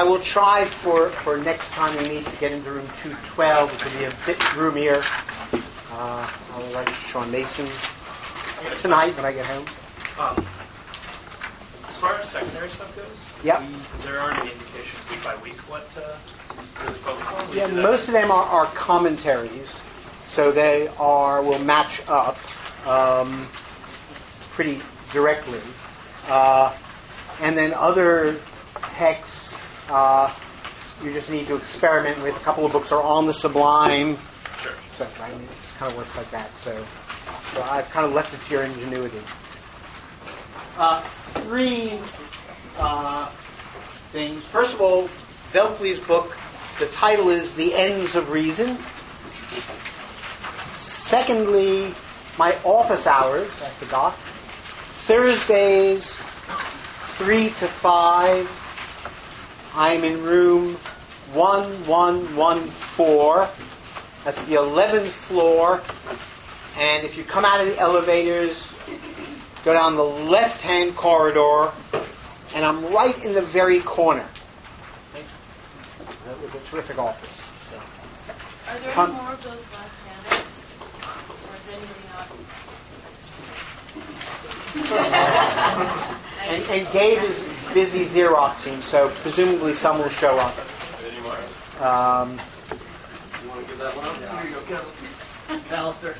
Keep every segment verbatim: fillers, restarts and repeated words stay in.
I will try for, for next time we meet to get into room two twelve, which will be a bit roomier. Uh, I will write to Sean Mason tonight when I get home. Um, as far as secondary stuff goes, yep. we, there aren't any indications week by week what to really focus on. We yeah, most of them are, are commentaries, so they are will match up um, pretty directly. Uh, and then other texts, uh, you just need to experiment with. A couple of books are on the Sublime. Sure. So right? It kind of works like that. So, so I've kind of left it to your ingenuity. Uh, three uh, things. First of all, Velkley's book, the title is The Ends of Reason. Secondly, my office hours, I forgot. Thursdays, three to five. I'm in room one one one four. That's the eleventh floor. And if you come out of the elevators, go down the left-hand corridor, and I'm right in the very corner. With a terrific office. So. Are there Come. any more of those last handouts? Or is anybody not? and, and Gabe is busy Xeroxing, so presumably some will show up. Any more? Um, You want to give that one up? Yeah. Here you go, Kevin. Alistair.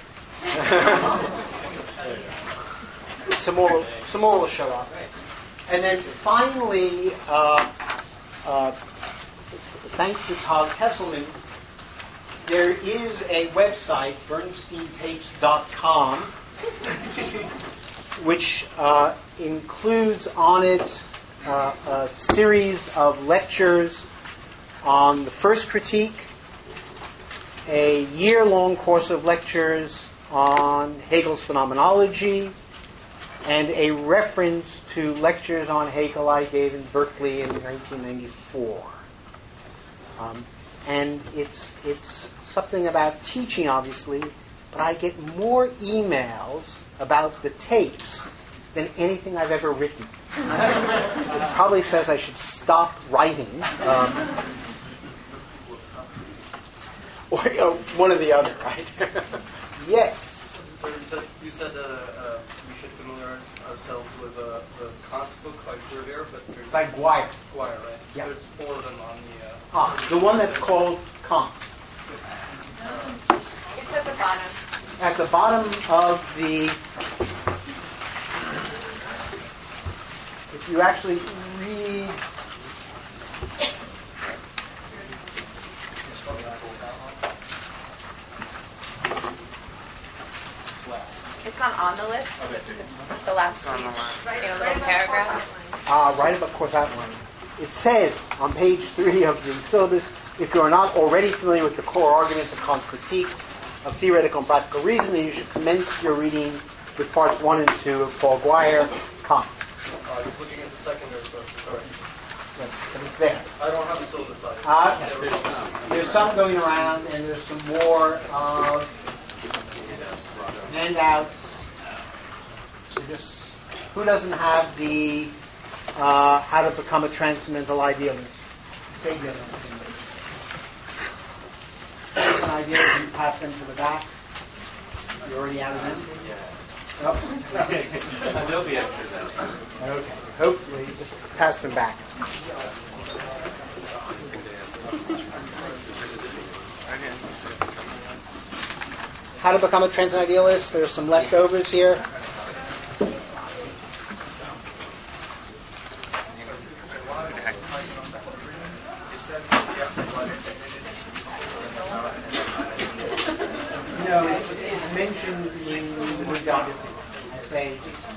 some more, some more will show up. And then finally, uh, uh, thanks to Todd Kesselman, there is a website, bernstein tapes dot com, which uh, includes on it uh, a series of lectures on the first critique, a year-long course of lectures on Hegel's phenomenology, and a reference to lectures on Hegel I gave in Berkeley in nineteen ninety-four. Um, and it's it's something about teaching, obviously, but I get more emails about the tapes than anything I've ever written. It probably says I should stop writing. Um, or you know, one or the other, right? Yes. You said uh, uh, we should familiarize ourselves with uh, the Kant book by Verveer, but there's By Guire. Guire, right? Yeah. There's four of them on the. Uh, Ah, the one that's called Kant. It's at the bottom. At the bottom of the, if you actually read, It's not on the list. It's the last page. In a little paragraph. uh, right above course outline, it says on page three of the syllabus, if you are not already familiar with the core arguments of Kant's critiques of theoretical and practical reasoning, you should commence your reading with parts one and two of Paul Guire, Kant. uh, I was looking at the secondary book. Sorry. Yes, but it's there. I don't have the syllabus either. Ah, okay. There's some going around, and there's some more uh, handouts. So just who doesn't have the uh, How to Become a Transcendental Idealist? Say the other one. An idea, you pass them to the back. You already out of them? Oh. There'll be extras out. Okay. Hopefully, just pass them back. How to Become a Transcendental Idealist. There's some leftovers here. No, it's, it's mentioned in the New Document. I say,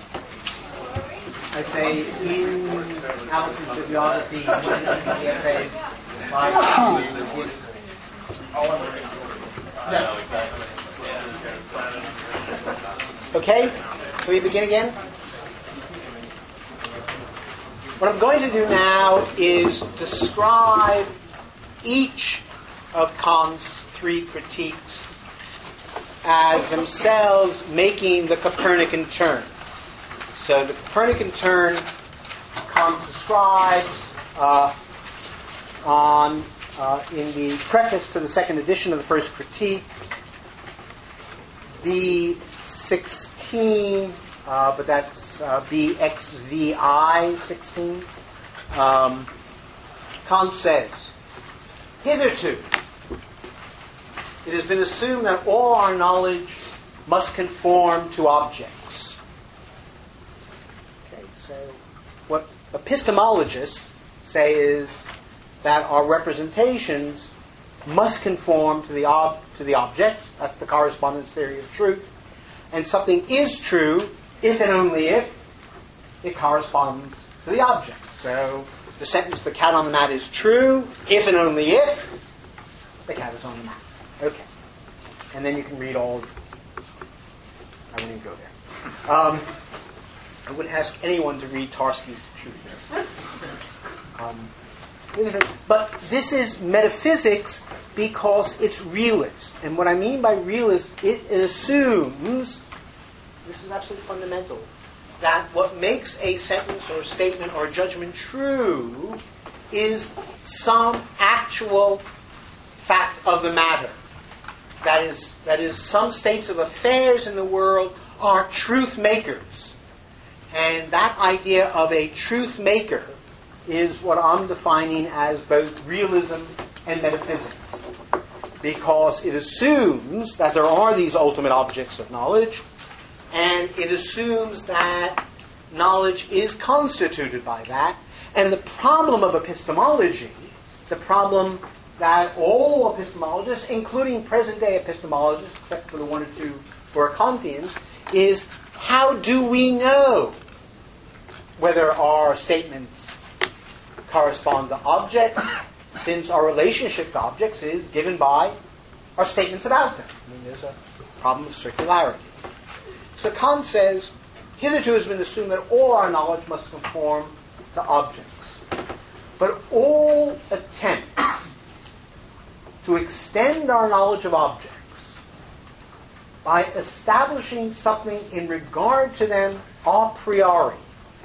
I say in Allison's bibliography, in the essay, by Okay, can we begin again? What I'm going to do now is describe each of Kant's three critiques as themselves making the Copernican turn. So the Copernican turn, Kant describes uh, on uh, in the preface to the second edition of the First Critique, B sixteen, uh, but that's uh, B X V I sixteen. Um, Kant says, hitherto, it has been assumed that all our knowledge must conform to objects. Okay, so what epistemologists say is that our representations must conform to the ob- to the objects. That's the correspondence theory of truth. And something is true if and only if it corresponds to the object. So the sentence, the cat on the mat is true if and only if the cat is on the mat. Okay. And then you can read all. I wouldn't even go there. Um, I wouldn't ask anyone to read Tarski's Truth. Um, but this is metaphysics because it's realist. And what I mean by realist, it assumes, this is absolutely fundamental, that what makes a sentence or a statement or a judgment true is some actual fact of the matter. That is, that is, some states of affairs in the world are truth makers. And that idea of a truth maker is what I'm defining as both realism and metaphysics. Because it assumes that there are these ultimate objects of knowledge, and it assumes that knowledge is constituted by that. And the problem of epistemology, the problem that all epistemologists, including present-day epistemologists, except for the one or two who are Kantians, is how do we know whether our statements correspond to objects, since our relationship to objects is given by our statements about them. I mean, there's a problem of circularity. So Kant says, hitherto has been assumed that all our knowledge must conform to objects. But all attempts to extend our knowledge of objects by establishing something in regard to them a priori.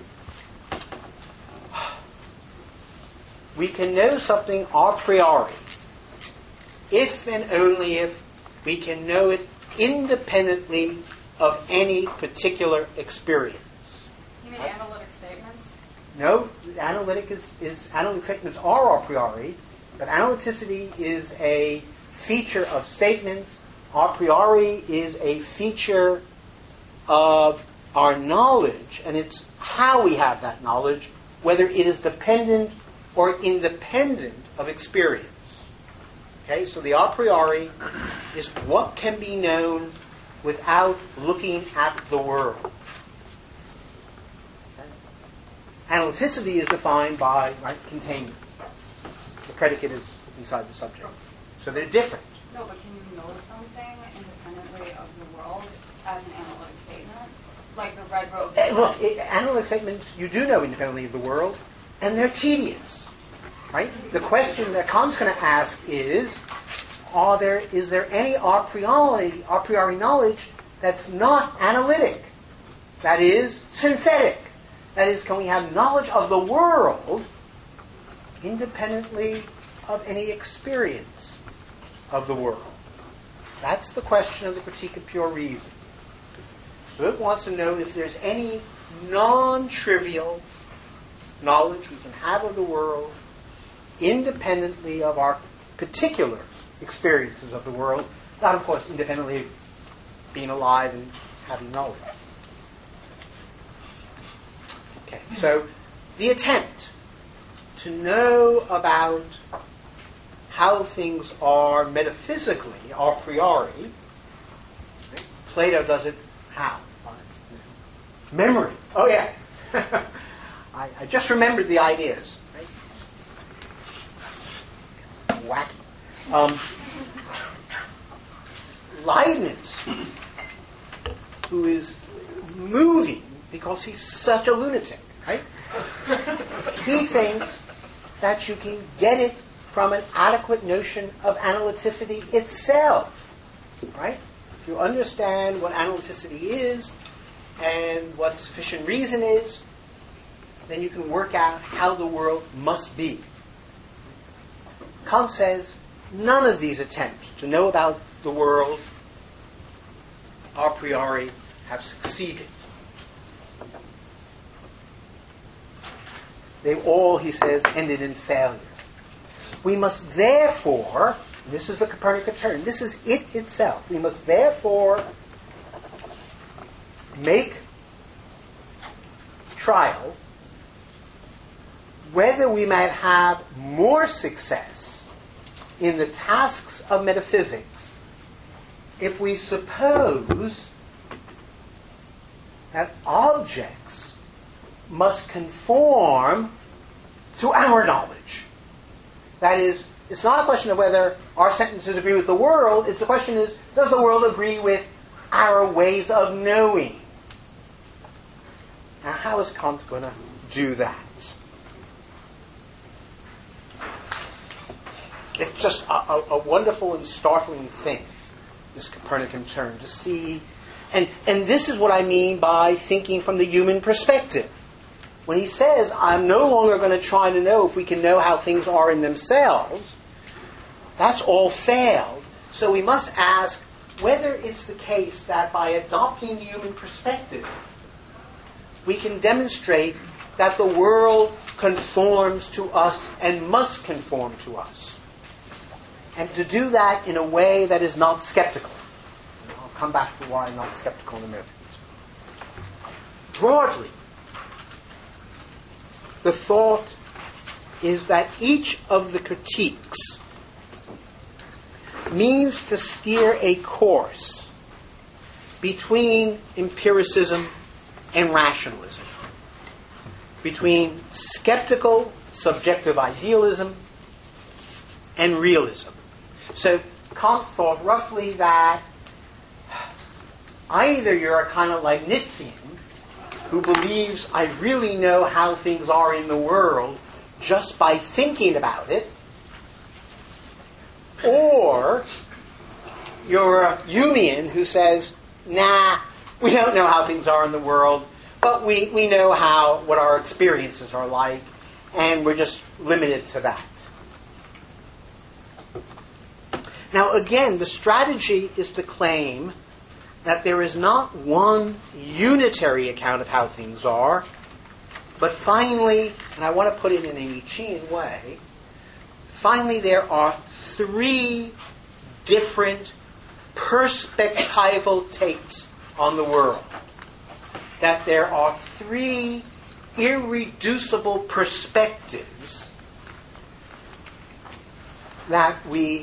We can know something a priori if and only if we can know it independently of any particular experience. You mean analytic statements? No, analytic is, is analytic statements are a priori, but analyticity is a feature of statements. A priori is a feature of our knowledge, and it's how we have that knowledge, whether it is dependent or independent of experience. Okay, so the a priori is what can be known without looking at the world. Okay? Analyticity is defined by right, containment. The predicate is inside the subject. So they're different. No, but can you know something independently of the world as an analytic statement? Like the red robe. Uh, look, it, analytic statements you do know independently of the world, and they're tedious. Right? The question that Kant's going to ask is, are there, is there any a priori, a priori knowledge that's not analytic? That is, synthetic. That is, can we have knowledge of the world independently of any experience of the world? That's the question of the Critique of Pure Reason. So it wants to know if there's any non-trivial knowledge we can have of the world independently of our particular experiences of the world, not, of course, independently of being alive and having knowledge. Okay, so the attempt to know about how things are metaphysically, a priori, okay, Plato does it how? Memory. Oh, yeah. I, I just remembered the ideas. Wacky. Um, Leibniz, who is moving because he's such a lunatic, right? He thinks that you can get it from an adequate notion of analyticity itself, right? If you understand what analyticity is and what sufficient reason is, then you can work out how the world must be. Kant says none of these attempts to know about the world a priori have succeeded. They all, he says, ended in failure. We must therefore, and this is the Copernican turn, this is it itself, we must therefore make trial whether we might have more success in the tasks of metaphysics if we suppose that objects must conform to our knowledge. That is, it's not a question of whether our sentences agree with the world, it's the question is, does the world agree with our ways of knowing? Now, how is Kant going to do that? It's just a, a, a wonderful and startling thing, this Copernican turn, to see. And, and this is what I mean by thinking from the human perspective. When he says, I'm no longer going to try to know if we can know how things are in themselves, that's all failed. So we must ask whether it's the case that by adopting the human perspective, we can demonstrate that the world conforms to us and must conform to us. And to do that in a way that is not skeptical. And I'll come back to why I'm not skeptical in a minute. Broadly, the thought is that each of the critiques means to steer a course between empiricism and rationalism, between skeptical, subjective idealism and realism. So Kant thought roughly that either you're a kind of Leibnizian who believes I really know how things are in the world just by thinking about it, or you're a Humean who says, nah, we don't know how things are in the world, but we, we know how what our experiences are like, and we're just limited to that. Now again, the strategy is to claim that there is not one unitary account of how things are, but finally, and I want to put it in a Nietzschean way, finally there are three different perspectival takes on the world. That there are three irreducible perspectives that we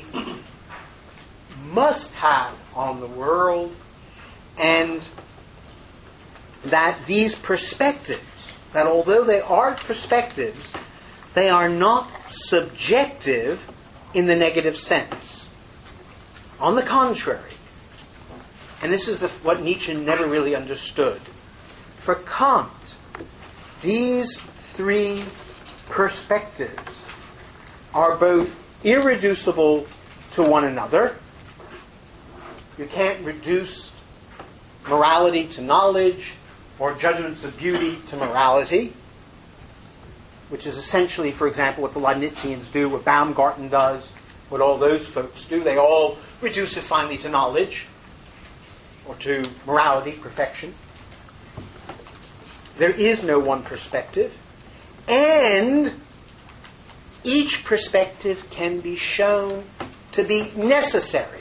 must have on the world, and that these perspectives, that although they are perspectives, they are not subjective in the negative sense. On the contrary, and this is the, what Nietzsche never really understood, for Kant, these three perspectives are both irreducible to one another. You can't reduce morality to knowledge or judgments of beauty to morality, which is essentially, for example, what the Leibnizians do, what Baumgarten does, what all those folks do. They all reduce it finally to knowledge or to morality, perfection. There is no one perspective, and each perspective can be shown to be necessary.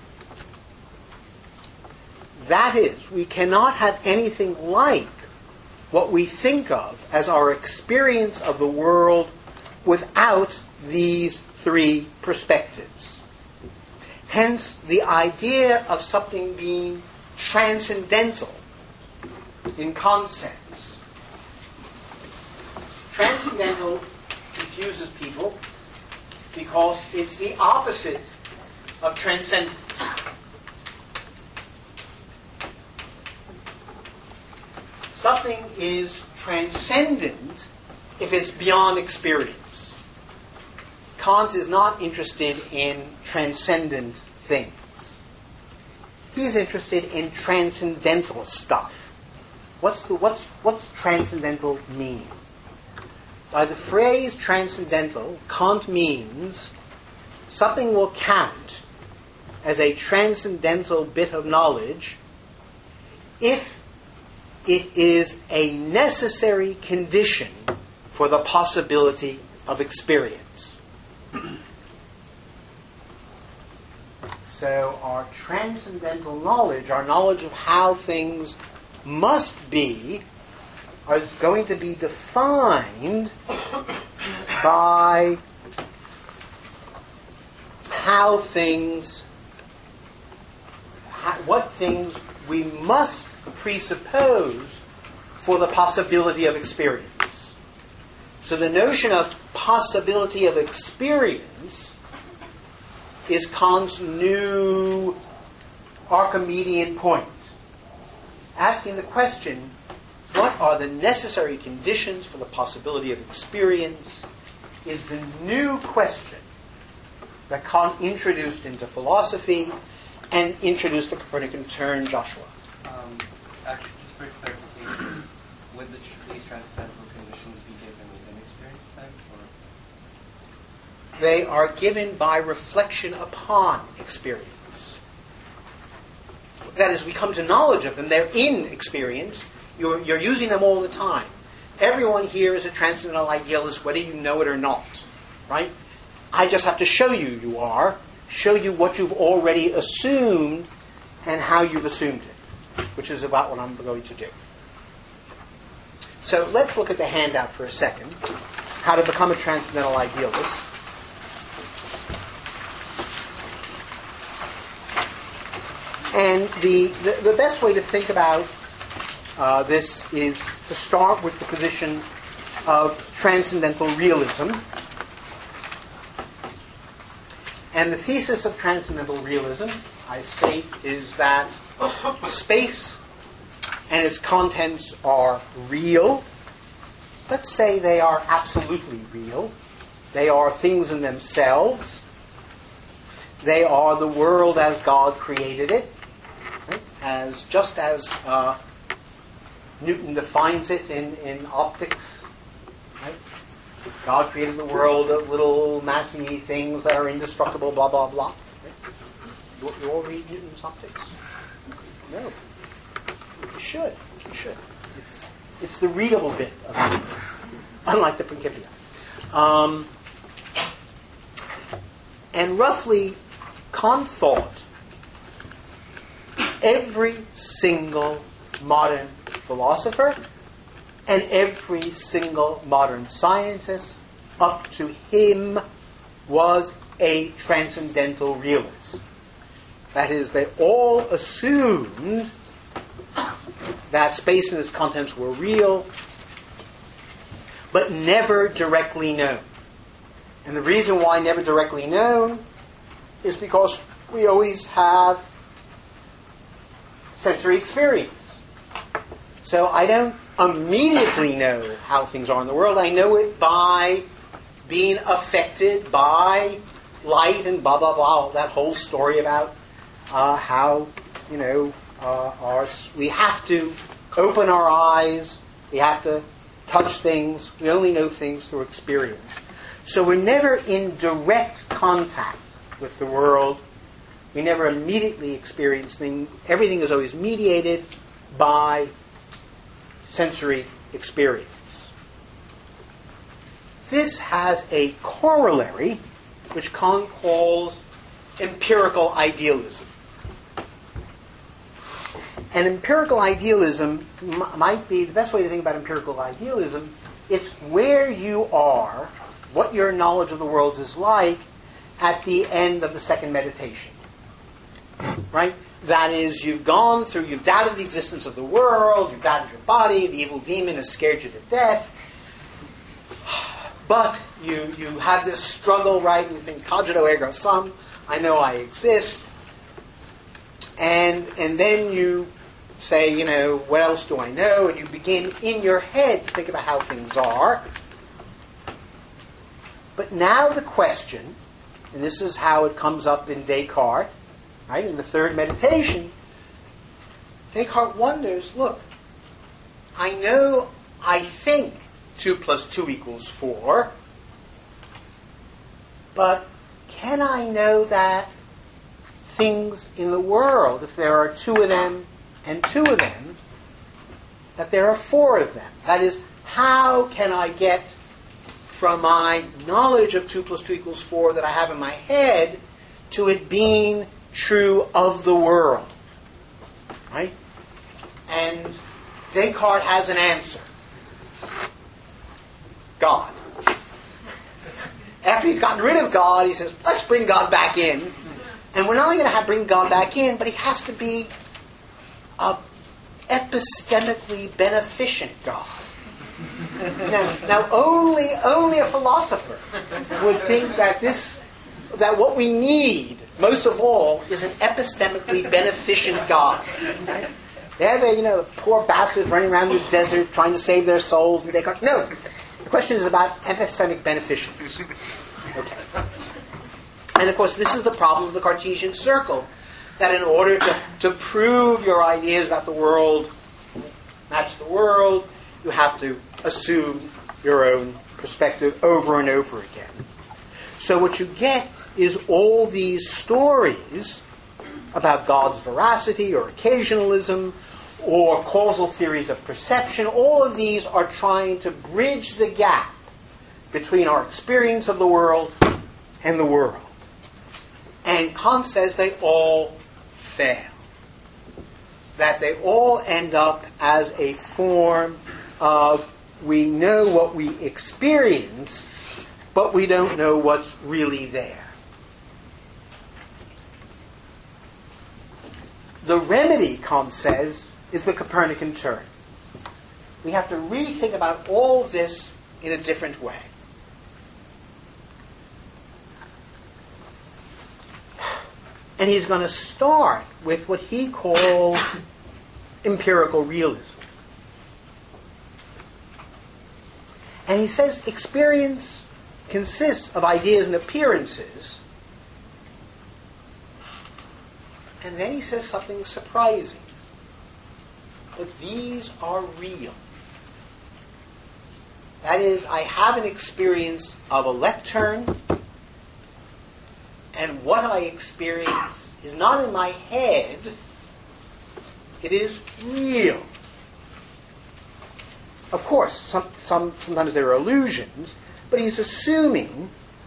That is, we cannot have anything like what we think of as our experience of the world without these three perspectives. Hence, the idea of something being transcendental in concepts. Transcendental confuses people because it's the opposite of transcendent. Something is transcendent if it's beyond experience. Kant is not interested in transcendent things. He's interested in transcendental stuff. What's the what's what's transcendental mean? By the phrase transcendental, Kant means something will count as a transcendental bit of knowledge if it is a necessary condition for the possibility of experience. So our transcendental knowledge, our knowledge of how things must be, is going to be defined by how things, how, what things we must presuppose for the possibility of experience. So the notion of possibility of experience is Kant's new Archimedean point, asking the question, what are the necessary conditions for the possibility of experience, is the new question that Kant introduced into philosophy and introduced the Copernican turn, Joshua. Um, actually, just for clarification, would the, tr- these transcendental conditions be given within experience then? Or? They are given by reflection upon experience. That is, we come to knowledge of them. They're in experience. You're, you're using them all the time. Everyone here is a transcendental idealist, whether you know it or not. Right? I just have to show you you are, show you what you've already assumed and how you've assumed it, which is about what I'm going to do. So let's look at the handout for a second. How to become a transcendental idealist. And the, the, the best way to think about uh, this is to start with the position of transcendental realism. And the thesis of transcendental realism, I state, is that space and its contents are real. Let's say they are absolutely real. They are things in themselves. They are the world as God created it, right? As just as uh, Newton defines it in, in optics. Right? God created the world of little massy things that are indestructible, blah, blah, blah. Right? You, you all read Newton's optics? No. You should. You should. It's, it's the readable bit of it, unlike the Principia. Um, and roughly, Kant thought every single modern philosopher and every single modern scientist up to him was a transcendental realist. That is, they all assumed that space and its contents were real, but never directly known. And the reason why never directly known is because we always have sensory experience. So I don't immediately know how things are in the world. I know it by being affected by light and blah, blah, blah. That whole story about uh, how, you know, uh, our, we have to open our eyes. We have to touch things. We only know things through experience. So we're never in direct contact with the world. We never immediately experience things. Everything is always mediated by sensory experience. This has a corollary which Kant calls empirical idealism. And empirical idealism m- might be, the best way to think about empirical idealism, it's where you are, what your knowledge of the world is like at the end of the second meditation. Right? That is, you've gone through, you've doubted the existence of the world, you've doubted your body, the evil demon has scared you to death. But you, you have this struggle, right? You think, cogito ergo sum, I know I exist. And, and then you say, you know, what else do I know? And you begin in your head to think about how things are. But now the question, and this is how it comes up in Descartes, right? In the third meditation, Descartes wonders, look, I know, I think two plus two equals four, but can I know that things in the world, if there are two of them and two of them, that there are four of them? That is, how can I get from my knowledge of two plus two equals four that I have in my head to it being true of the world? Right? And Descartes has an answer. God. After he's gotten rid of God, he says, let's bring God back in. And we're not only going to have bring God back in, but he has to be a epistemically beneficent God. Now, now only only a philosopher would think that this that what we need most of all is an epistemically beneficent God. Right? They're the, you know, poor bastards running around the desert trying to save their souls, and they go, no. The question is about epistemic beneficence. Okay. And of course, this is the problem of the Cartesian circle, that in order to, to prove your ideas about the world, match the world, you have to assume your own perspective over and over again. So what you get is all these stories about God's veracity or occasionalism or causal theories of perception. All of these are trying to bridge the gap between our experience of the world and the world. And Kant says they all fail. That they all end up as a form of we know what we experience, but we don't know what's really there. The remedy, Kant says, is the Copernican turn. We have to rethink about all this in a different way. And he's going to start with what he calls empirical realism. And he says experience consists of ideas and appearances. And then he says something surprising. But these are real. That is, I have an experience of a lectern, and what I experience is not in my head, it is real. Of course, some, some, sometimes there are illusions, but he's assuming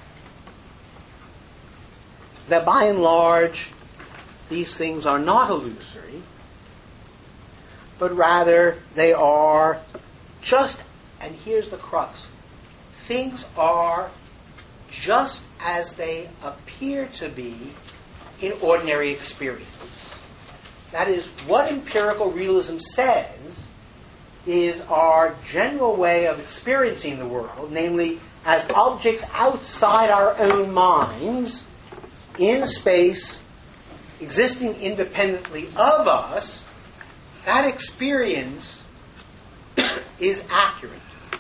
that by and large, these things are not illusory, but rather they are just, and here's the crux, things are just as they appear to be in ordinary experience. That is, what empirical realism says is our general way of experiencing the world, namely as objects outside our own minds, in space, existing independently of us. That experience is accurate.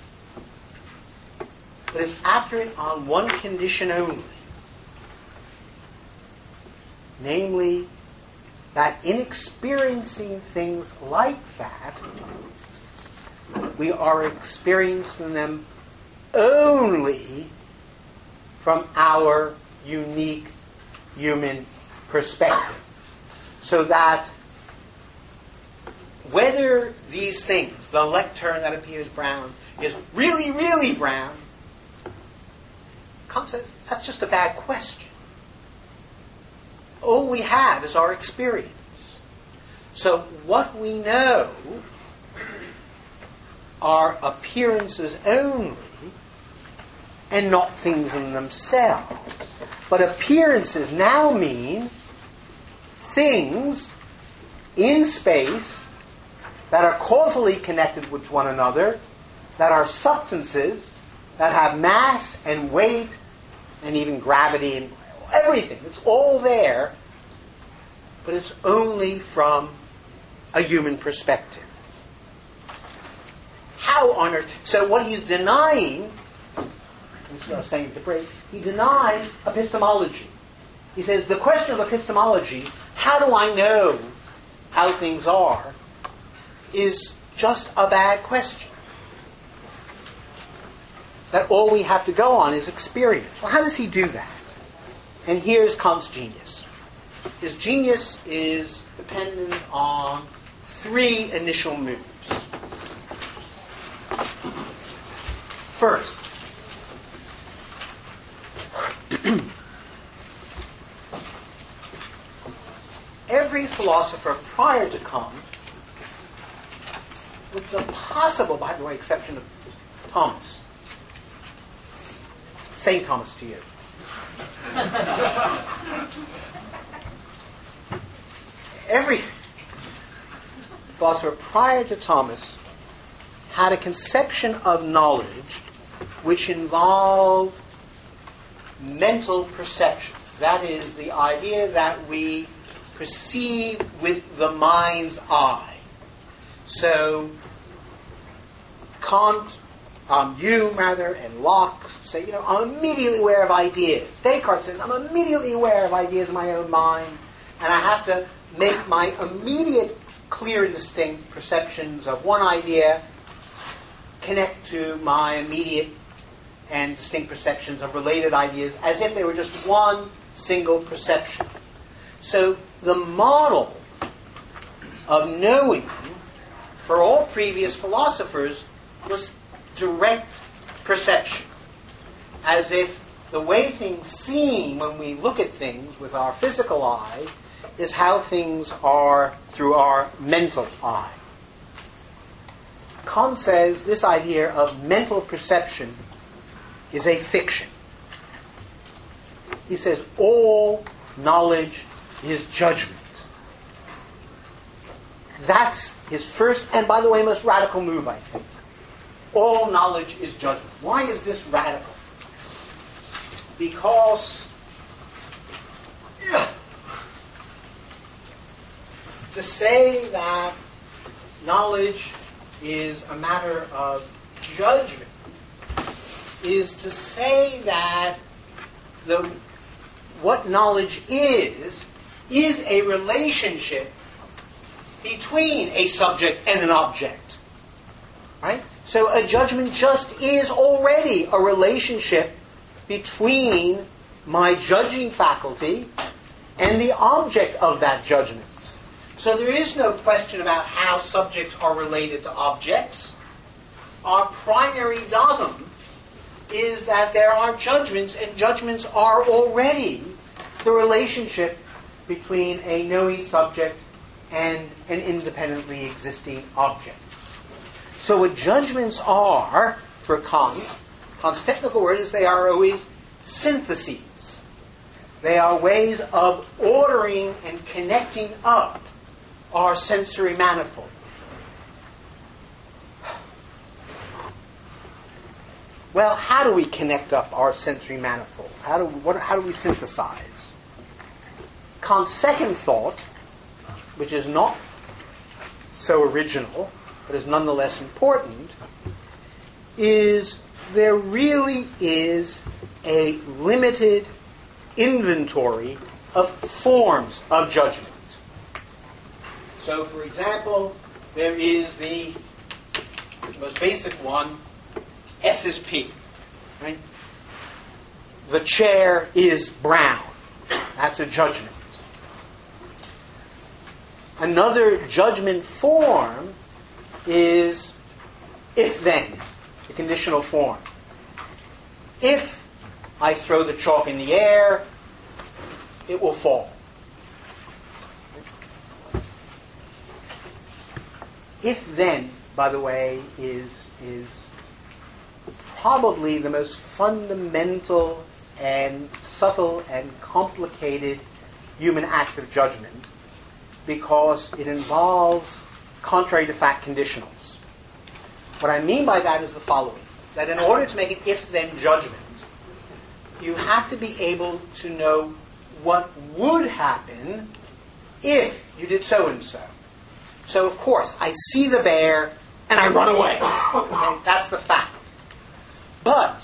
But it's accurate on one condition only. Namely, that in experiencing things like that, we are experiencing them only from our unique human perspective. So that whether these things, the lectern that appears brown, is really, really brown, Kant says that's just a bad question. All we have is our experience. So what we know are appearances only, and not things in themselves. But appearances now mean things in space that are causally connected with one another, that are substances, that have mass and weight and even gravity and everything. It's all there, but it's only from a human perspective. How on earth? So what he's denying, as I was saying at the break, he denies epistemology. He says the question of epistemology, how do I know how things are, is just a bad question. That all we have to go on is experience. Well, how does he do that? And here's Kant's genius. His genius is dependent on three initial moves. First, every philosopher prior to Kant, with the possible, by the way, exception of Thomas, Saint Thomas to you, every philosopher prior to Thomas had a conception of knowledge which involved mental perception. That is, the idea that we perceive with the mind's eye. So, Kant, um, Hume rather, and Locke say, you know, I'm immediately aware of ideas. Descartes says, I'm immediately aware of ideas in my own mind, and I have to make my immediate, clear and distinct perceptions of one idea connect to my immediate and distinct perceptions of related ideas as if they were just one single perception. So the model of knowing for all previous philosophers was direct perception, as if the way things seem when we look at things with our physical eye is how things are through our mental eye. Kant says this idea of mental perception is a fiction. He says all knowledge is judgment. That's his first, and by the way, most radical move, I think. All knowledge is judgment. Why is this radical? Because to say that knowledge is a matter of judgment is to say that the what knowledge is is a relationship between a subject and an object. Right? So a judgment just is already a relationship between my judging faculty and the object of that judgment. So there is no question about how subjects are related to objects. Our primary datum is that there are judgments, and judgments are already the relationship between a knowing subject and an independently existing object. So what judgments are, for Kant, Kant's technical word is they are always syntheses. They are ways of ordering and connecting up our sensory manifold. Well, how do we connect up our sensory manifold? How do we, what, how do we synthesize? Kant's second thought, which is not so original, but is nonetheless important, is there really is a limited inventory of forms of judgment. So, for example, there is the most basic one, S is P. Right? The chair is brown. That's a judgment. Another judgment form is if-then, the conditional form. If I throw the chalk in the air, it will fall. If-then, by the way, is is probably the most fundamental and subtle and complicated human act of judgment, because it involves contrary to fact conditionals. What I mean by that is the following: that in order to make an if-then judgment, you have to be able to know what would happen if you did so and so. So, of course, I see the bear and I run away. Okay? That's the fact. But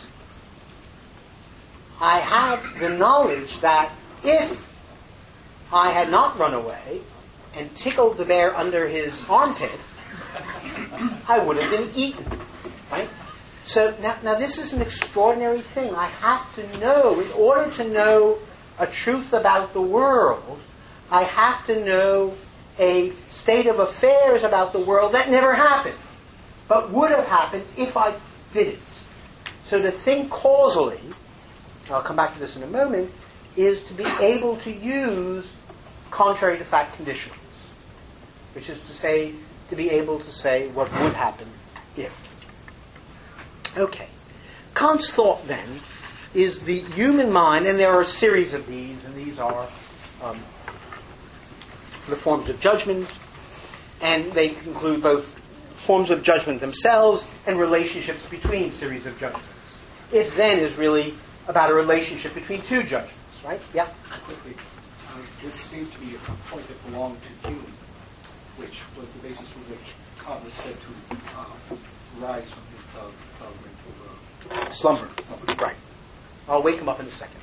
I have the knowledge that if I had not run away and tickled the bear under his armpit, I would have been eaten. Right? So now, now this is an extraordinary thing. I have to know, in order to know a truth about the world, I have to know a state of affairs about the world that never happened, but would have happened if I didn't. So to think causally, I'll come back to this in a moment, is to be able to use contrary to fact conditions, which is to say, to be able to say what would happen if. Okay. Kant's thought, then, is the human mind, and there are a series of these, and these are um, the forms of judgment, and they include both forms of judgment themselves and relationships between series of judgments. If, then, is really about a relationship between two judgments, right? Yeah? Quickly, uh, this seems to be a point that belonged to Hume, which was the basis for which Kant was said to uh, rise from his uh, uh, mental uh, Slumber. slumber. Right. I'll wake him up in a second.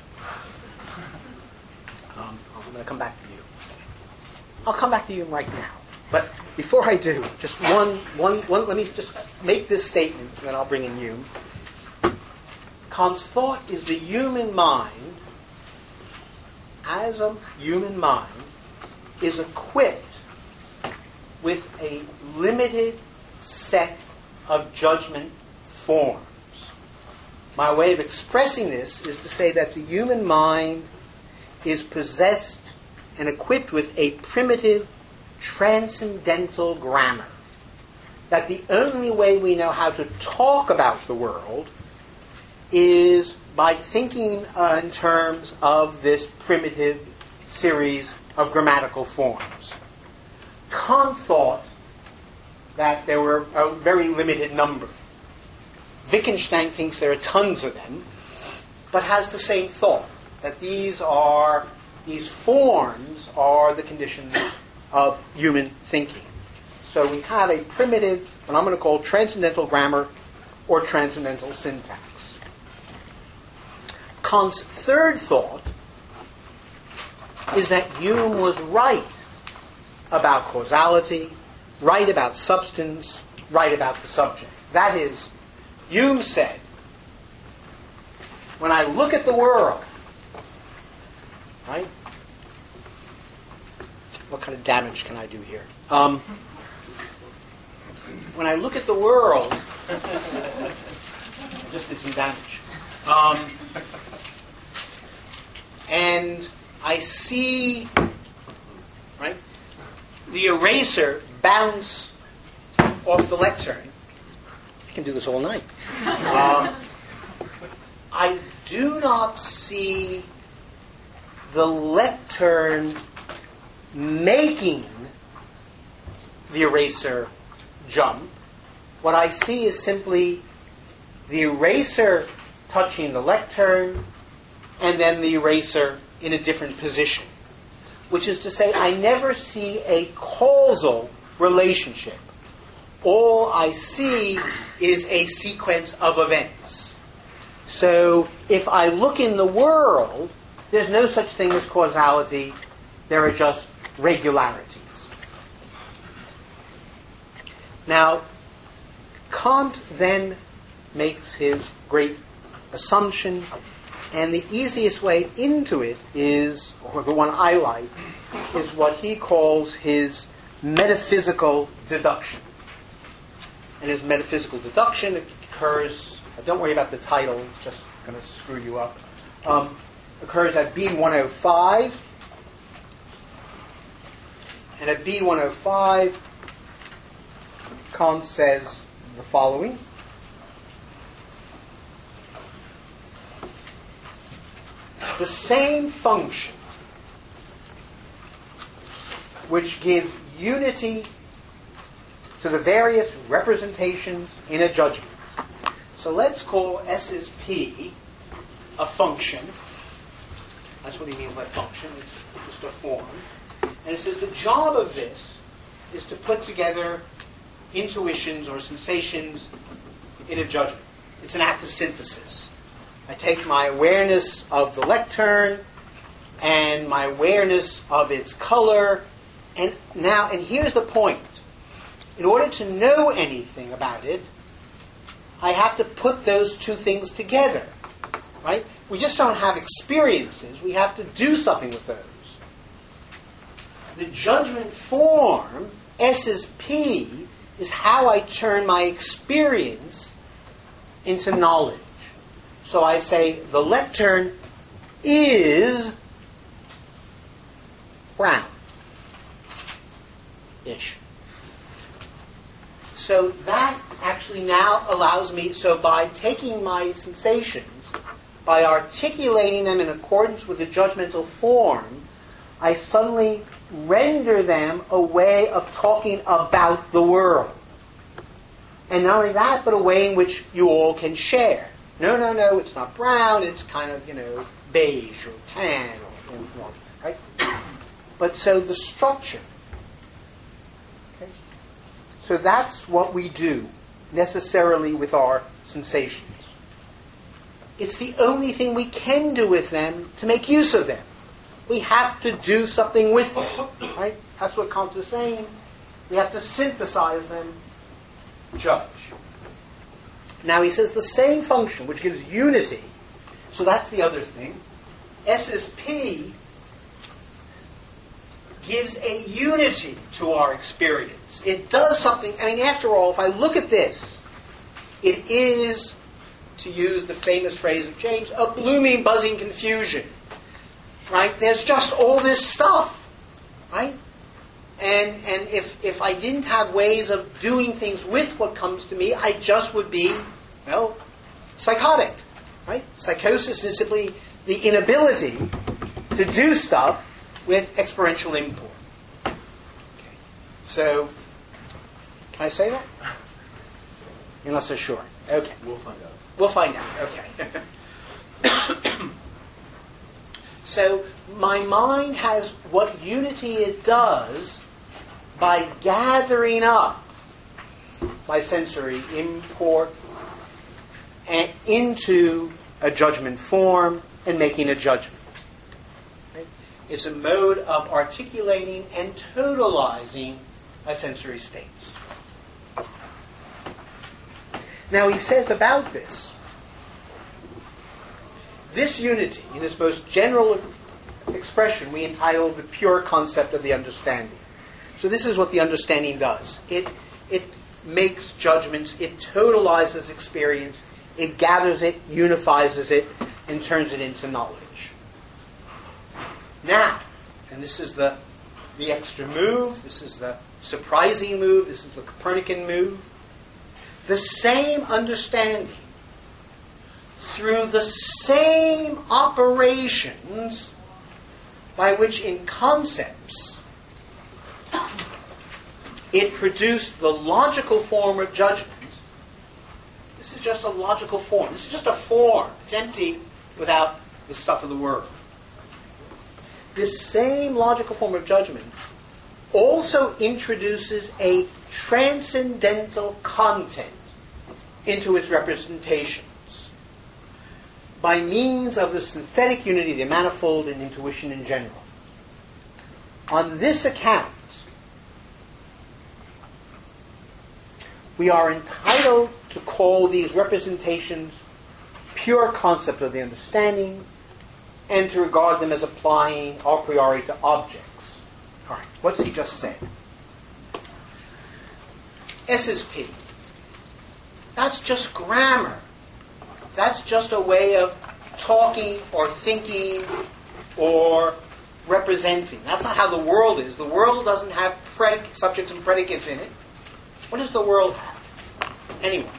Um, I'm going to come back to you. I'll come back to you right now. But before I do, just one, one, one, let me just make this statement, and then I'll bring in Hume. Kant's thought is the human mind, as a human mind, is equipped with a limited set of judgment forms. My way of expressing this is to say that the human mind is possessed and equipped with a primitive, transcendental grammar. That the only way we know how to talk about the world is by thinking uh, in terms of this primitive series of grammatical forms. Kant thought that there were a very limited number. Wittgenstein thinks there are tons of them, but has the same thought, that these are, these forms are the conditions of human thinking. So we have a primitive, what I'm going to call transcendental grammar or transcendental syntax. Kant's third thought is that Hume was right about causality, right about substance, right about the subject. That is, Hume said, when I look at the world, right? What kind of damage can I do here? Um, when I look at the world, I just did some damage. Um, and I see, right, the eraser bounce off the lectern. I can do this all night. Um, I do not see the lectern making the eraser jump. What I see is simply the eraser touching the lectern and then the eraser in a different position. Which is to say, I never see a causal relationship. All I see is a sequence of events. So if I look in the world, there's no such thing as causality. There are just regularities. Now, Kant then makes his great assumption, and the easiest way into it is, or the one I like, is what he calls his metaphysical deduction. And his metaphysical deduction occurs, don't worry about the title, it's just going to screw you up, um, occurs at B one oh five. And at B one oh five, Kant says the following. The same function which gives unity to the various representations in a judgment. So let's call S's P a function. That's what he means by function. It's just a form. And it says the job of this is to put together intuitions or sensations in a judgment. It's an act of synthesis. I take my awareness of the lectern and my awareness of its color, and now, and here's the point. In order to know anything about it, I have to put those two things together. Right? We just don't have experiences. We have to do something with those. The judgment form, S is P, is how I turn my experience into knowledge. So I say the lectern is brown. Ish. So that actually now allows me, so by taking my sensations, by articulating them in accordance with the judgmental form, I suddenly render them a way of talking about the world. And not only that, but a way in which you all can share. No, no, no, it's not brown, it's kind of, you know, beige or tan or, or right? But so the structure. Okay? So that's what we do necessarily with our sensations. It's the only thing we can do with them to make use of them. We have to do something with them. Right? That's what Kant is saying. We have to synthesize them, judge. Now he says the same function, which gives unity, so that's the other thing. S is P gives a unity to our experience. It does something, I mean, after all, if I look at this, it is, to use the famous phrase of James, a blooming, buzzing confusion. Right? There's just all this stuff. Right? And and if if I didn't have ways of doing things with what comes to me, I just would be, well, psychotic. Right? Psychosis is simply the inability to do stuff with experiential import. Okay. So, can I say that? You're not so sure. Okay. We'll find out. We'll find out. Okay. So my mind has what unity it does by gathering up my sensory import and into a judgment form and making a judgment. Right? It's a mode of articulating and totalizing my sensory states. Now he says about this, this unity, in its most general expression, we entitle the pure concept of the understanding. So this is what the understanding does. It it makes judgments, it totalizes experience, it gathers it, unifies it, and turns it into knowledge. Now, and this is the, the extra move, this is the surprising move, this is the Copernican move, the same understanding through the same operations by which in concepts it produced the logical form of judgment. This is just a logical form. This is just a form. It's empty without the stuff of the world. This same logical form of judgment also introduces a transcendental content into its representations by means of the synthetic unity, the manifold, and intuition in general. On this account, we are entitled to call these representations pure concept of the understanding and to regard them as applying a priori to objects. All right, what's he just said? S is P. That's just grammar. That's just a way of talking or thinking or representing. That's not how the world is. The world doesn't have predic- subjects and predicates in it. What does the world have? Anyone.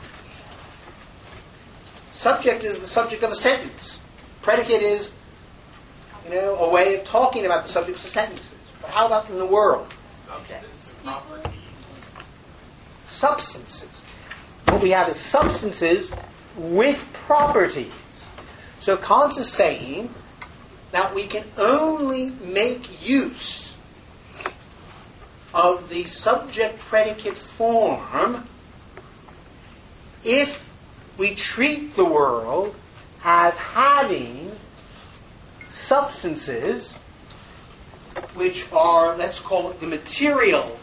Subject is the subject of a sentence. Predicate is, you know, a way of talking about the subjects of sentences. But how about in the world? Substance, Substances. What we have is substances with properties. So Kant is saying that we can only make use of the subject-predicate form if we treat the world as having substances which are, let's call it the material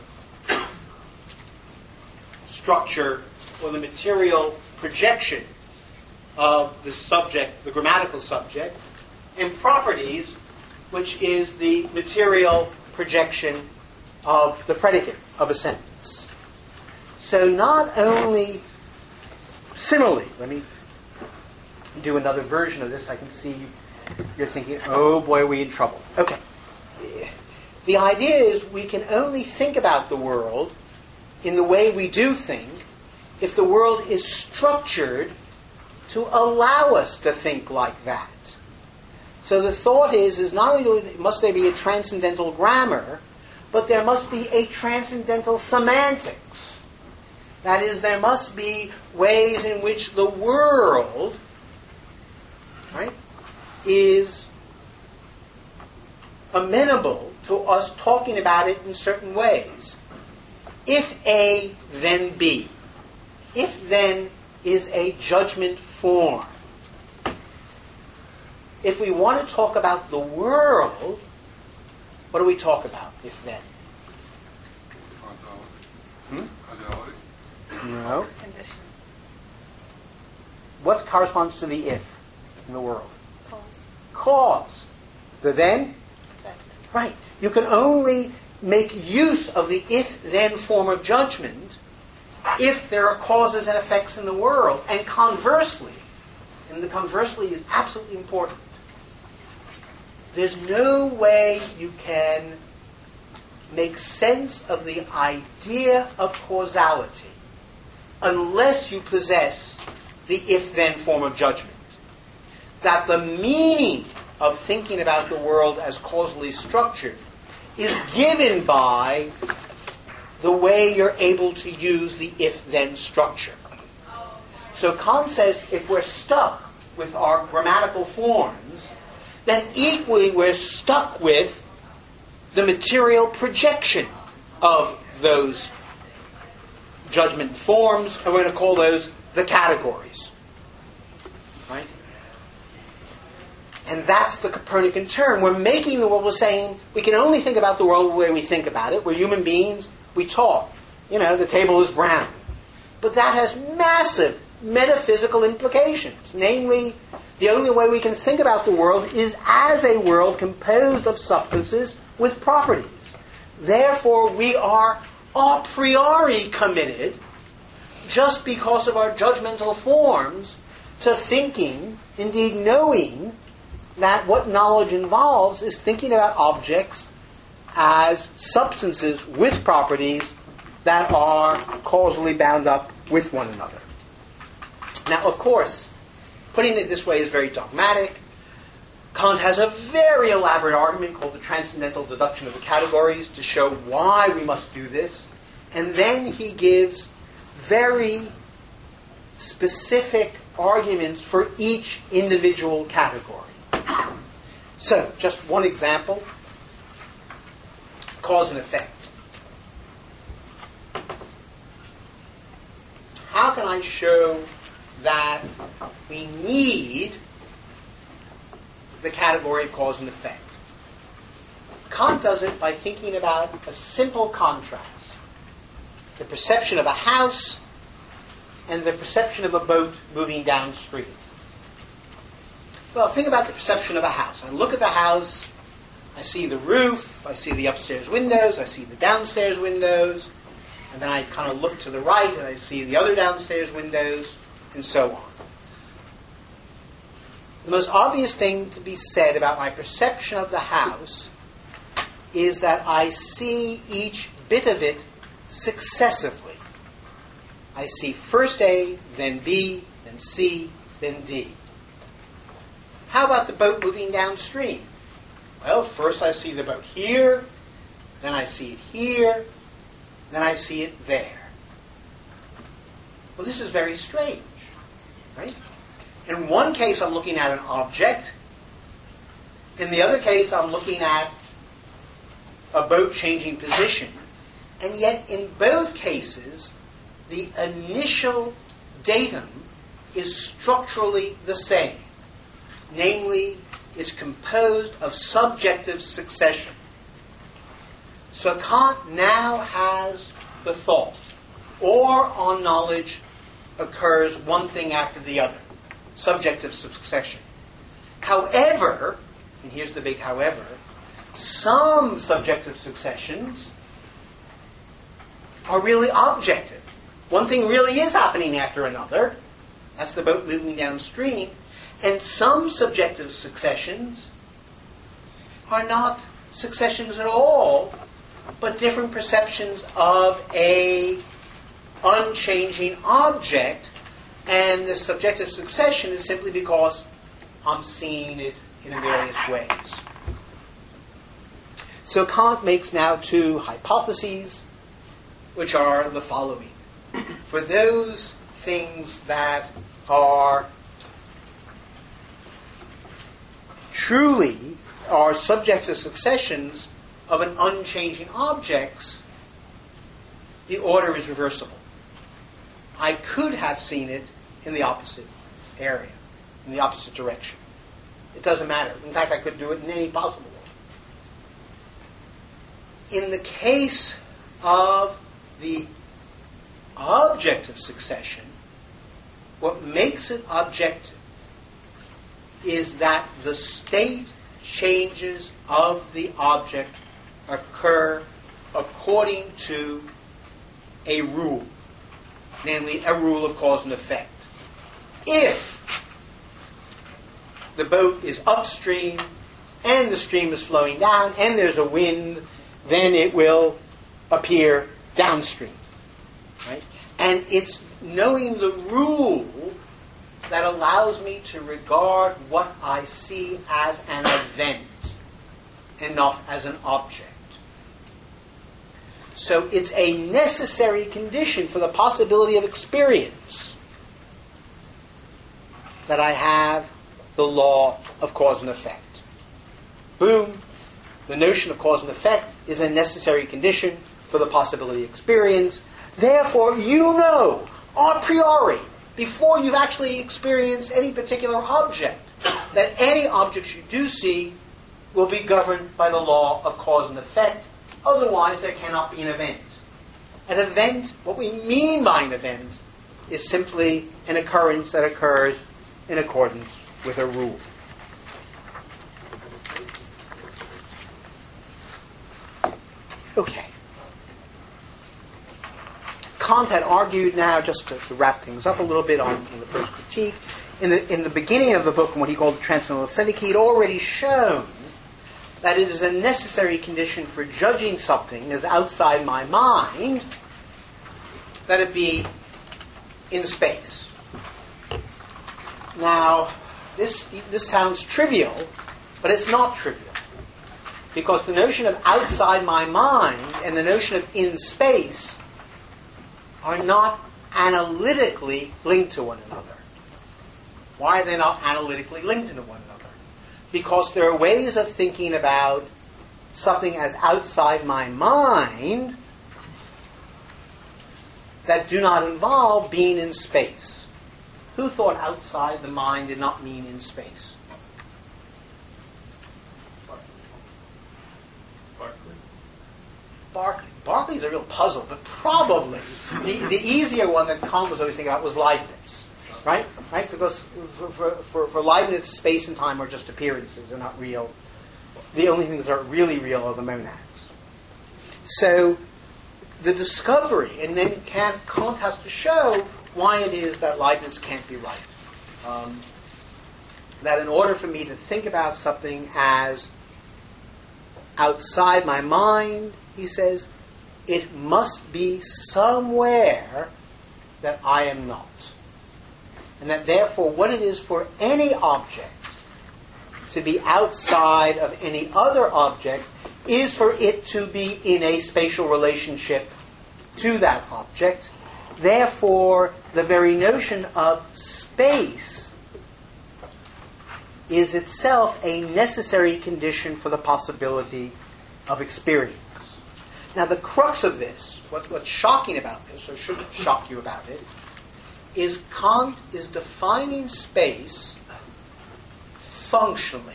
structure or the material projection of the subject, the grammatical subject, and properties, which is the material projection of the predicate of a sentence. So not only, similarly, let me do another version of this. I can see you're thinking, oh boy, are we in trouble. Okay. The idea is we can only think about the world in the way we do think if the world is structured to allow us to think like that. So the thought is, is not only must there be a transcendental grammar, but there must be a transcendental semantics. That is, there must be ways in which the world, right, is amenable to us talking about it in certain ways. If A, then B. If, then, is a judgment form. If we want to talk about the world, what do we talk about, if, then? Hmm? No. Condition. What corresponds to the if in the world? Cause. Cause. The then? Effect. Right. You can only make use of the if-then form of judgment if there are causes and effects in the world. And conversely, and the conversely is absolutely important, there's no way you can make sense of the idea of causality unless you possess the if-then form of judgment. That the meaning of thinking about the world as causally structured is given by the way you're able to use the if-then structure. So Kant says if we're stuck with our grammatical forms, then equally we're stuck with the material projection of those judgment forms, and we're going to call those the categories. Right? And that's the Copernican term. We're making the world, we're saying we can only think about the world the way we think about it. We're human beings, we talk. You know, the table is brown. But that has massive metaphysical implications. Namely, the only way we can think about the world is as a world composed of substances with properties. Therefore, we are a priori committed, just because of our judgmental forms, to thinking, indeed knowing, that what knowledge involves is thinking about objects as substances with properties that are causally bound up with one another. Now, of course, putting it this way is very dogmatic. Kant has a very elaborate argument called the transcendental deduction of the categories to show why we must do this. And then he gives very specific arguments for each individual category. So, just one example. Cause and effect. How can I show that we need the category of cause and effect? Kant does it by thinking about a simple contrast. The perception of a house and the perception of a boat moving downstream. Well, think about the perception of a house. I look at the house, I see the roof, I see the upstairs windows, I see the downstairs windows, and then I kind of look to the right and I see the other downstairs windows, and so on. The most obvious thing to be said about my perception of the house is that I see each bit of it successively. I see first A, then B, then C, then D. How about the boat moving downstream? Well, first I see the boat here, then I see it here, then I see it there. Well, this is very strange, right? In one case, I'm looking at an object. In the other case, I'm looking at a boat changing position. And yet, in both cases, the initial datum is structurally the same. Namely, it's composed of subjective succession. So Kant now has the thought, or on knowledge occurs one thing after the other. subjective succession. However, and here's the big however, some subjective successions are really objective. One thing really is happening after another. That's the boat moving downstream. And some subjective successions are not successions at all, but different perceptions of a unchanging object, and the subjective succession is simply because I'm seeing it in various ways. So Kant makes now two hypotheses, which are the following. For those things that are truly are subjects of successions of an unchanging objects, the order is reversible. I could have seen it in the opposite area, in the opposite direction. It doesn't matter. In fact, I could do it in any possible way. In the case of the object of succession, what makes it objective is that the state changes of the object occur according to a rule, namely a rule of cause and effect. If the boat is upstream and the stream is flowing down and there's a wind, then it will appear downstream. Right? And it's knowing the rule that allows me to regard what I see as an event and not as an object. So it's a necessary condition for the possibility of experience that I have the law of cause and effect. Boom. The notion of cause and effect is a necessary condition for the possibility of experience. Therefore, you know, a priori, before you've actually experienced any particular object, that any objects you do see will be governed by the law of cause and effect. Otherwise, there cannot be an event. An event, what we mean by an event, is simply an occurrence that occurs in accordance with a rule. Okay. Kant had argued now, just to, to wrap things up a little bit on, on the first critique, in the, in the beginning of the book, in what he called the Transcendental Aesthetic, he had already shown that it is a necessary condition for judging something as outside my mind that it be in space. Now, this this sounds trivial, but it's not trivial. Because the notion of outside my mind and the notion of in space are not analytically linked to one another. Why are they not analytically linked to one another? Because there are ways of thinking about something as outside my mind that do not involve being in space. Who thought outside the mind did not mean in space? Berkeley. Berkeley. Berkeley's a real puzzle, but probably the, the easier one that Kant was always thinking about was Leibniz. Right? Right? Because for, for, for Leibniz, space and time are just appearances. They're not real. The only things that are really real are the monads. So, the discovery, and then Kant, Kant has to show why it is that Leibniz can't be right. Um, that in order for me to think about something as outside my mind, he says, it must be somewhere that I am not. And that therefore what it is for any object to be outside of any other object is for it to be in a spatial relationship to that object. Therefore, the very notion of space is itself a necessary condition for the possibility of experience. Now, the crux of this, what, what's shocking about this, or should shock you about it, is Kant is defining space functionally.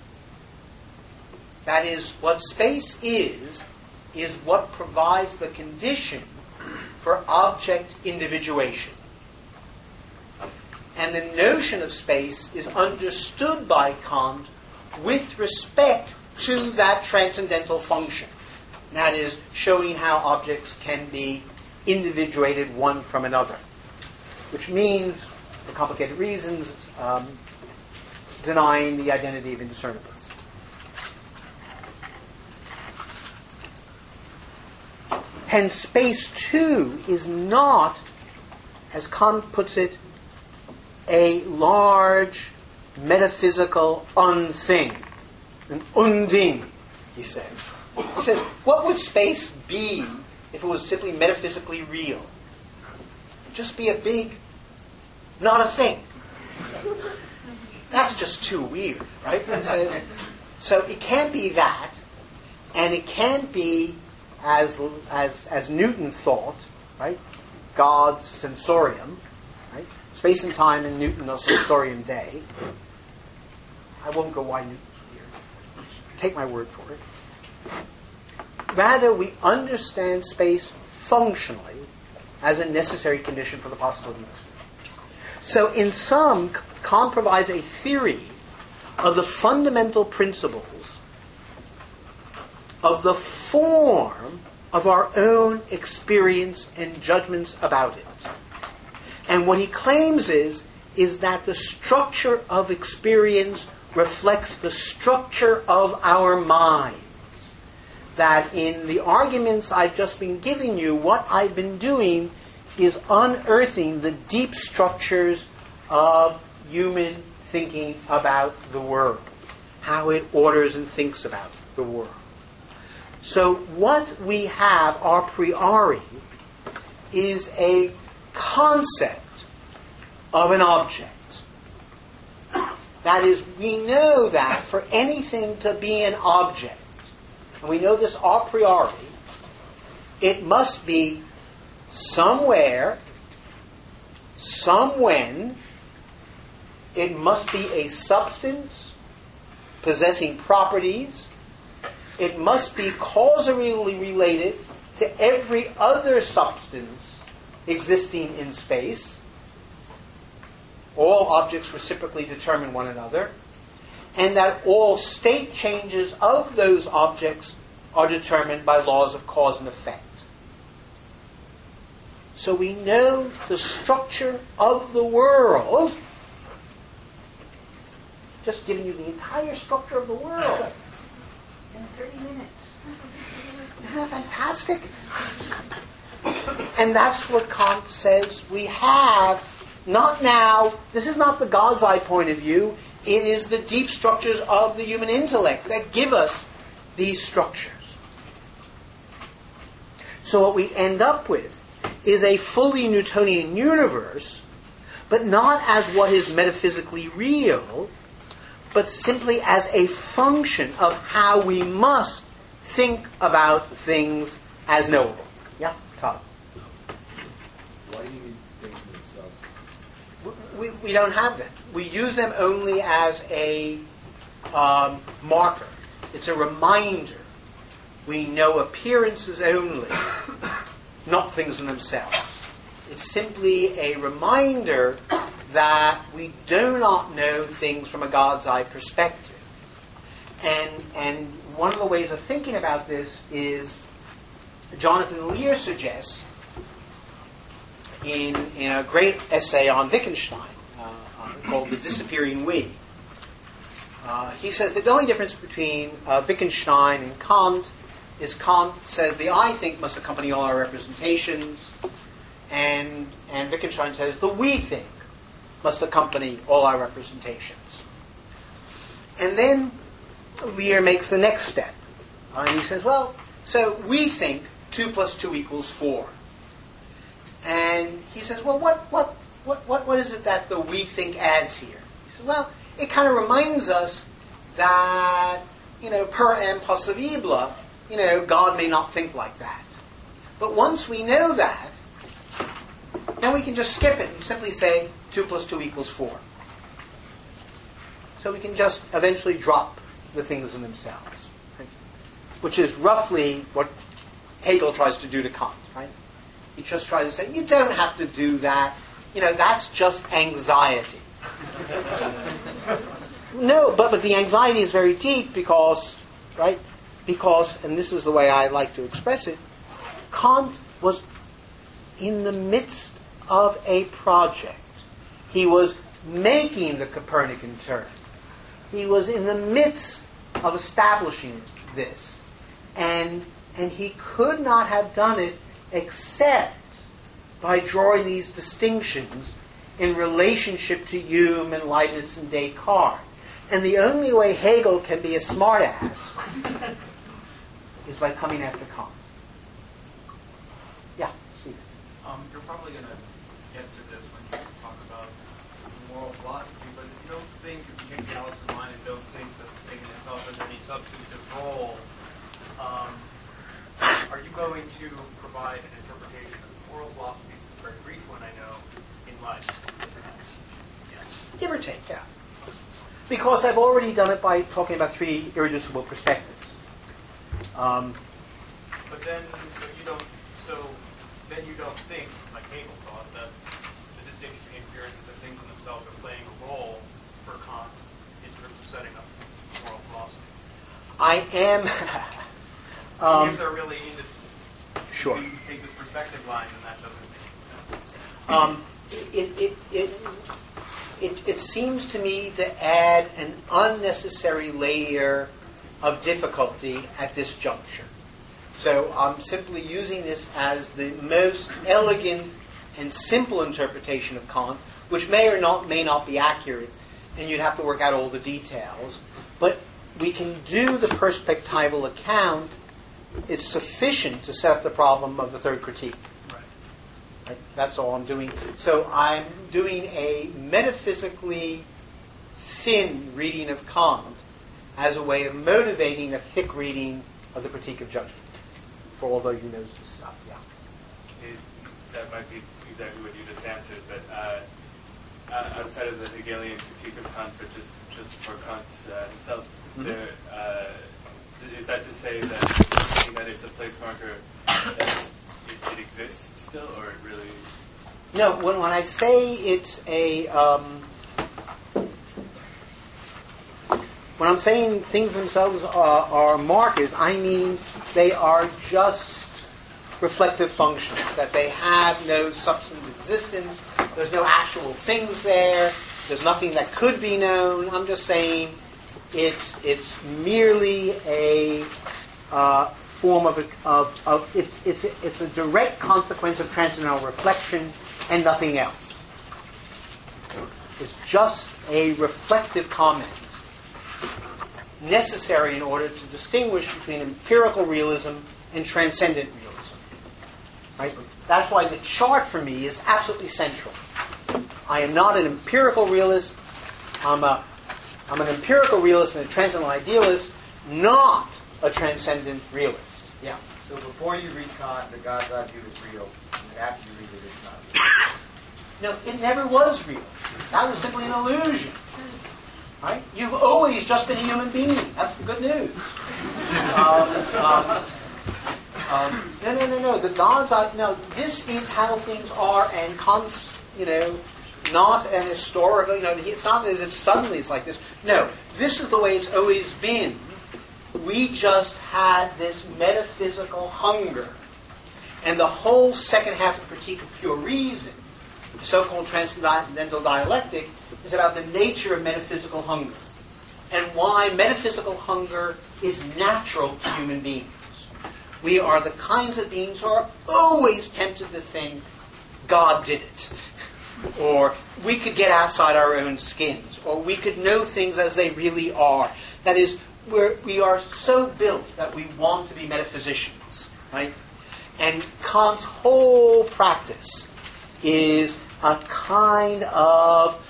That is, what space is, is what provides the condition for object individuation. And the notion of space is understood by Kant with respect to that transcendental function. And that is showing how objects can be individuated one from another. Which means, for complicated reasons, um, denying the identity of indiscernibles. Hence, space, too, is not, as Kant puts it, a large metaphysical unthing. An unding, he says. He says, what would space be if it was simply metaphysically real? It'd just be a big, not a thing. That's just too weird, right? He says, so it can't be that, and it can't be As, as as Newton thought, right? God's sensorium, right? Space and time in Newton are sensorium day. I won't go why Newton's weird. Take my word for it. Rather, we understand space functionally as a necessary condition for the possibility of experience. So, in sum, Kant provides a theory of the fundamental principles of the form of our own experience and judgments about it. And what he claims is, is that the structure of experience reflects the structure of our minds. That in the arguments I've just been giving you, what I've been doing is unearthing the deep structures of human thinking about the world, how it orders and thinks about the world. So what we have a priori is a concept of an object. That is, we know that for anything to be an object, and we know this a priori, it must be somewhere, somewhen, it must be a substance possessing properties. It must be causally related to every other substance existing in space. All objects reciprocally determine one another. And that all state changes of those objects are determined by laws of cause and effect. So we know the structure of the world. Just giving you the entire structure of the world. In thirty minutes. Isn't that fantastic? And that's what Kant says we have. Not now. This is not the God's eye point of view. It is the deep structures of the human intellect that give us these structures. So what we end up with is a fully Newtonian universe, but not as what is metaphysically real, but simply as a function of how we must think about things as knowable. Yeah, Todd? Why do you need things themselves? We, we don't have them. We use them only as a um, marker. It's a reminder. We know appearances only, not things in themselves. It's simply a reminder that we do not know things from a God's eye perspective. And and one of the ways of thinking about this is Jonathan Lear suggests in, in a great essay on Wittgenstein uh, called The Disappearing We. Uh, he says that the only difference between uh, Wittgenstein and Kant is Kant says the I think must accompany all our representations, and, and Wittgenstein says the we think must accompany all our representations. And then Lear makes the next step. Uh, and he says, well, so we think two plus two equals four. And he says, well, what, what, what, what, what is it that the we think adds here? He says, well, it kind of reminds us that, you know, per impossible, you know, God may not think like that. But once we know that, then we can just skip it and simply say two plus two equals four. So we can just eventually drop the things in themselves, right? Which is roughly what Hegel tries to do to Kant, right? He just tries to say, you don't have to do that. you know, that's just anxiety. No, but, but the anxiety is very deep because, right, because, and this is the way I like to express it, Kant was in the midst of a project. He was making the Copernican turn. He was in the midst of establishing this. And, and he could not have done it except by drawing these distinctions in relationship to Hume and Leibniz and Descartes. And the only way Hegel can be a smartass is by coming after Kant. Yeah, Steve. Um, you're probably going to get to this when you talk about moral philosophy, but if you don't think, if you take Alice's mind and don't think that the thing in itself has any substantive role, um, are you going to provide an interpretation of moral philosophy, a very brief one I know, in life? Yeah. Give or take, yeah. Because I've already done it by talking about three irreducible perspectives. Um, but then, so you don't, so then you don't think, like Hegel thought, that the distinction between appearances and things in themselves are playing a role for Kant in terms of setting up moral philosophy. I am. um, if they're really in this, sure. If you take this perspective line, then that doesn't make sense. Um, it, it, it, it, it seems to me to add an unnecessary layer of difficulty at this juncture. So I'm simply using this as the most elegant and simple interpretation of Kant, which may or not may not be accurate, and you'd have to work out all the details. But we can do the perspectival account. It's sufficient to set up the problem of the third critique. Right? That's all I'm doing. So I'm doing a metaphysically thin reading of Kant as a way of motivating a thick reading of the Critique of Judgment. For all those who knows this stuff, yeah. It, that might be exactly what you just answered, but uh, outside of the Hegelian critique of Kant, but just, just for Kant uh, himself, mm-hmm. there, uh, is that to say that, that it's a place marker that it, it exists still, or it really... No, when, when I say it's a... Um, when I'm saying things themselves are, are markers, I mean they are just reflective functions, that they have no substance existence, there's no actual things there, there's nothing that could be known. I'm just saying it's it's merely a uh, form of, a, of, of it's, it's, it's a direct consequence of transcendental reflection and nothing else. It's just a reflective comment necessary in order to distinguish between empirical realism and transcendent realism. Right? That's why the chart for me is absolutely central. I am not an empirical realist. I'm a I'm an empirical realist and a transcendental idealist, not a transcendent realist. Yeah. So before you read Kant, the God God view is real, and after you read it, it's not real. No, it never was real. That was simply an illusion. Right? You've always just been a human being. That's the good news. um, um, um, no, no, no, no. The gods are... No, this is how things are, and Kant's, you know, not an historical... You know, it's not as if suddenly it's like this. No, this is the way it's always been. We just had this metaphysical hunger. And the whole second half of Critique of Pure Reason, the so-called transcendental dialectic, is about the nature of metaphysical hunger and why metaphysical hunger is natural to human beings. We are the kinds of beings who are always tempted to think God did it, or we could get outside our own skins, or we could know things as they really are. That is, we're, we are so built that we want to be metaphysicians, right? And Kant's whole practice is a kind of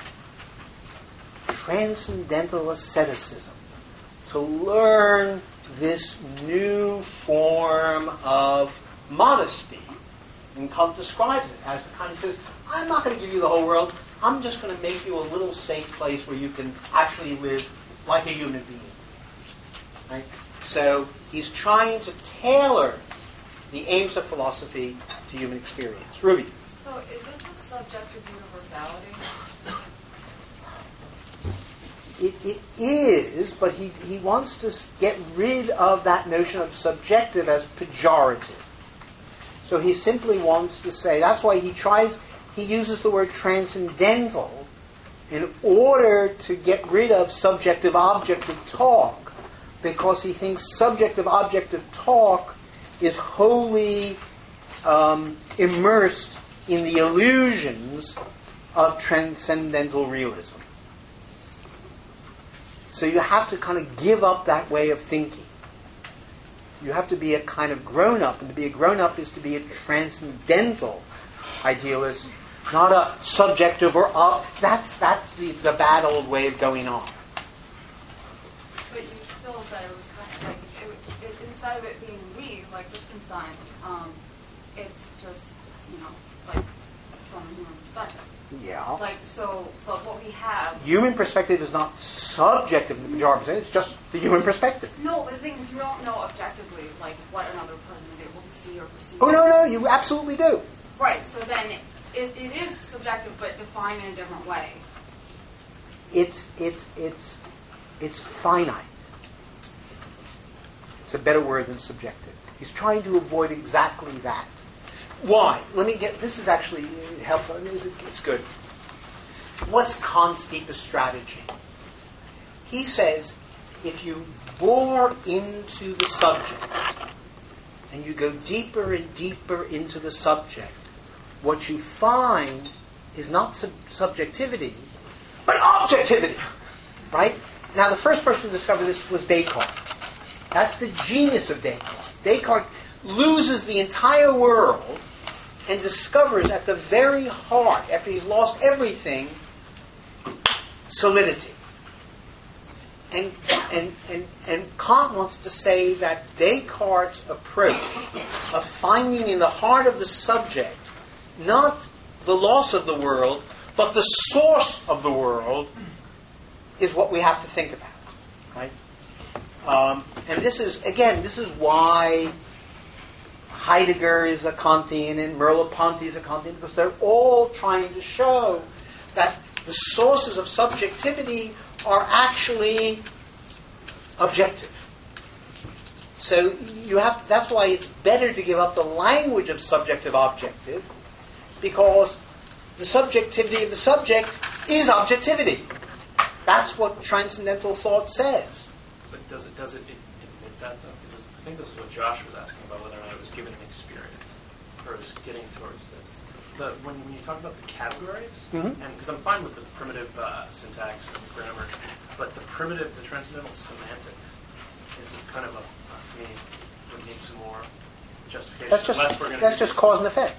transcendental asceticism to learn this new form of modesty. And Kant describes it as the kind of says, I'm not going to give you the whole world. I'm just going to make you a little safe place where you can actually live like a human being. Right? So he's trying to tailor the aims of philosophy to human experience. Ruby. So is this a subjective universality? It, it is, but he, he wants to get rid of that notion of subjective as pejorative. So he simply wants to say, that's why he tries, he uses the word transcendental in order to get rid of subjective-objective talk, because he thinks subjective-objective talk is wholly um, immersed in the illusions of transcendental realism. So you have to kind of give up that way of thinking. You have to be a kind of grown-up, and to be a grown-up is to be a transcendental idealist, not a subjective or up. That's that's the, the bad old way of going on. But you still said it was kind of like, it, it, instead of it being we, like Wittgenstein, um, it's just, you know, like from a human perspective. Yeah. Like, so, but what we have... Human perspective is not subjective in the pejorative sense, it's just the human perspective. No, but the thing is, you don't know objectively, like, what another person is able to see or perceive. Oh, no, no, you absolutely do. Right, so then it, it is subjective, but defined in a different way. It's, it's, it's, it's finite. It's a better word than subjective. He's trying to avoid exactly that. Why? Let me get, this is actually helpful. It's good. What's Kant's deepest strategy? He says, if you bore into the subject, and you go deeper and deeper into the subject, what you find is not sub- subjectivity, but objectivity. Right? Now, the first person to discover this was Descartes. That's the genius of Descartes. Descartes loses the entire world and discovers at the very heart, after he's lost everything, solidity. And, and, and, and Kant wants to say that Descartes' approach of finding in the heart of the subject not the loss of the world, but the source of the world is what we have to think about. Right? Um, and this is, again, this is why Heidegger is a Kantian and Merleau-Ponty is a Kantian, because they're all trying to show that the sources of subjectivity are actually objective. So you have to, that's why it's better to give up the language of subjective-objective, because the subjectivity of the subject is objectivity. That's what transcendental thought says. But does it does it admit that though? Because I think this is what Josh was asking about, whether or not it was given an experience or it was getting towards this. But when, when you talk about the categories, mm-hmm. and because I'm fine with the primitive uh, syntax and grammar, but the primitive, the transcendental semantics is kind of a, uh, to me, would need some more justification. That's just we're that's just cause and effect.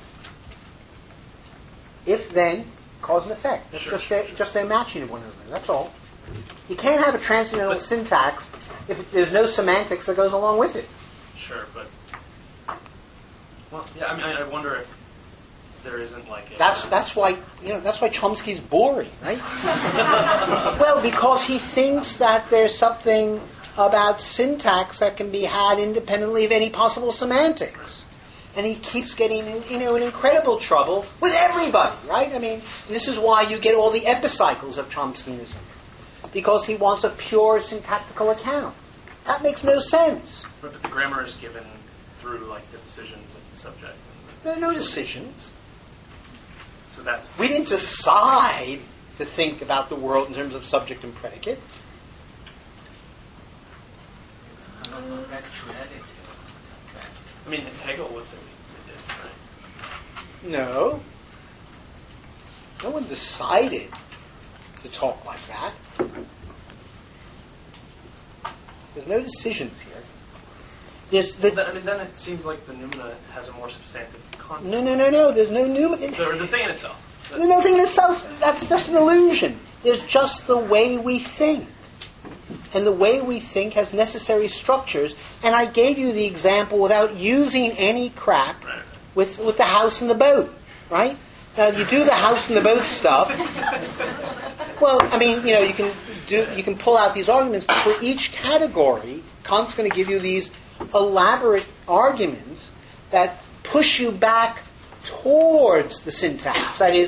If then, cause and effect. That's sure, just sure, their sure. just their matching of one another. That's all. You can't have a transcendental But, syntax if there's no semantics that goes along with it. Sure, but well, yeah. I mean, I wonder if there isn't like a, That's that's why you know that's why Chomsky's boring, right? Well, because he thinks that there's something about syntax that can be had independently of any possible semantics, and he keeps getting in, you know in incredible trouble with everybody, right? I mean, this is why you get all the epicycles of Chomskyanism, because he wants a pure syntactical account. That makes no sense. But the grammar is given through like the decisions of the subject. There are no decisions. So that's We didn't decide to think about the world in terms of subject and predicate. I mean, Hegel was saying he did, right? No. No one decided to talk like that. There's no decisions here. There's the, But, I mean, then it seems like the noumena has a more substantive concept. no, no, no, no. There's no new. So, or the thing in itself. There's nothing in itself. That's just an illusion. There's just the way we think. And the way we think has necessary structures. And I gave you the example without using any crap Right. with, with the house and the boat, right? Now, you do the house and the boat stuff. Well, I mean, you know, you can do, you can pull out these arguments, but for each category, Kant's going to give you these elaborate arguments that push you back towards the syntax. That is,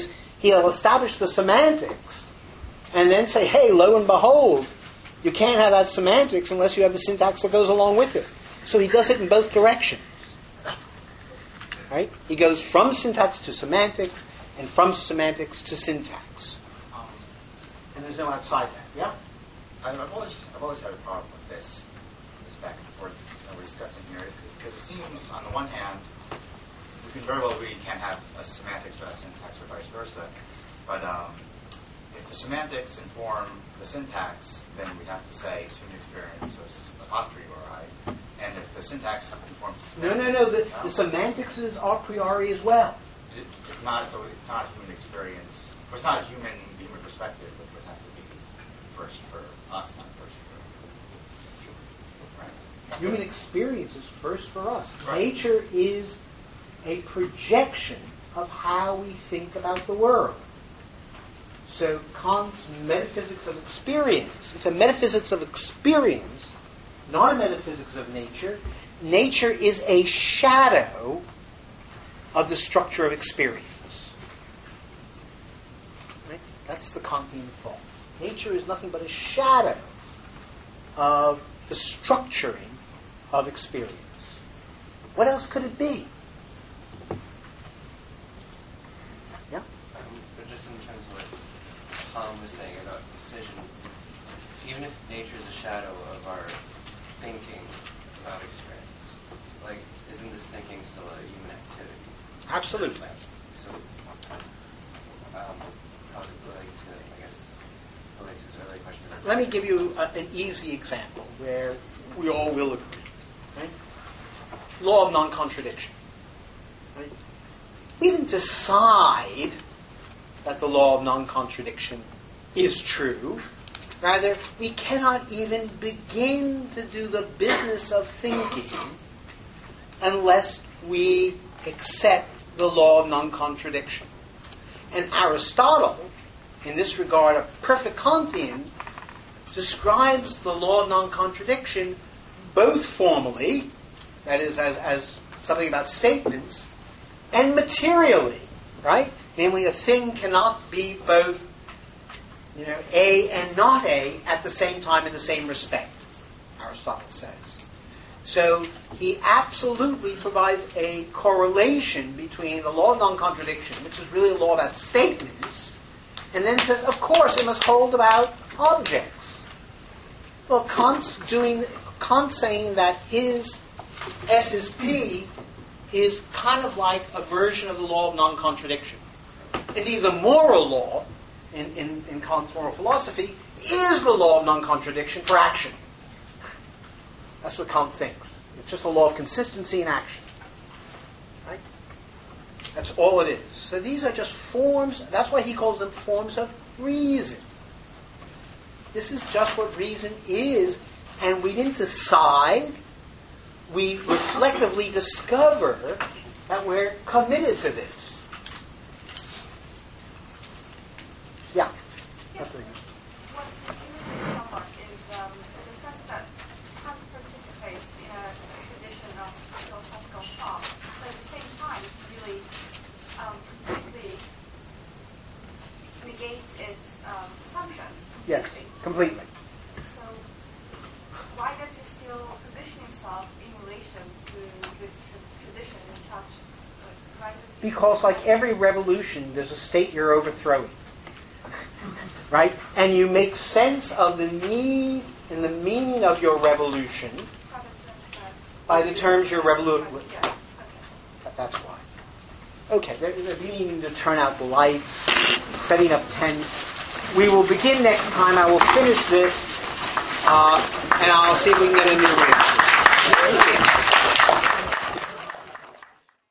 He'll establish the semantics and then say, hey, lo and behold, you can't have that semantics unless you have the syntax that goes along with it. So he does it in both directions. Right? He goes from syntax to semantics and from semantics to syntax. Um, And there's no outside that. Yeah? I've I've always, I've always had a problem with this, this back and forth that we're discussing here, because it seems, on the one hand, we can very well agree you can't have a semantics without syntax or vice versa, but um, if the semantics inform the syntax, then we'd have to say human experience was a posteriori, and if the syntax informs the No, semantics... no, no. The, the semantics is a priori as well. It, it's not, so it's not human experience, or it's not a human, human perspective, which would have to be first for us, not first for you. Right? Human experience is first for us. Right. Nature is a projection of how we think about the world. So Kant's metaphysics of experience, it's a metaphysics of experience, not a metaphysics of nature. Nature is a shadow of the structure of experience. Right? That's the Kantian thought. Nature is nothing but a shadow of the structuring of experience. What else could it be? Yeah? Um, but just in terms of what Tom was saying about decision, even if nature is a shadow of our thinking about experience, like, isn't this thinking still a human activity? Absolutely. So, um, how does it relate to, I guess, relates to this earlier question? Let me give you a, an easy example where we all will agree. Right? Law of non-contradiction. Right? We didn't decide that the law of non-contradiction is true. Rather, we cannot even begin to do the business of thinking unless we accept the law of non-contradiction. And Aristotle, in this regard a perfect Kantian, describes the law of non-contradiction both formally, that is, as, as something about statements, and materially, right? Namely, a thing cannot be both, you know, A and not A at the same time in the same respect, Aristotle says. So he absolutely provides a correlation between the law of non-contradiction, which is really a law about statements, and then says, of course, it must hold about objects. Well, Kant's doing, Kant's saying that his S is P is kind of like a version of the law of non-contradiction. Indeed, the moral law in, in, in Kant's moral philosophy is the law of non-contradiction for action. That's what Kant thinks. It's just a law of consistency in action. Right? That's all it is. So these are just forms. That's why he calls them forms of reason. This is just what reason is, and we didn't decide. We reflectively discover that we're committed to this. Yeah. Yes. What interesting somewhat is um, the sense that Kant participates in a tradition of philosophical thought, but at the same time it's really um, completely negates its um, assumptions. Yes, completely. So why does he still position himself in relation to this tra- tradition in such? Uh, why does he Because like every revolution, there's a state you're overthrowing. Right? And you make sense of the need and the meaning of your revolution by the terms you're revoluting with. That's why. Okay, they're, they're beginning to turn out the lights, setting up tents. We will begin next time. I will finish this, uh, and I'll see if we can get a new reaction. Thank you.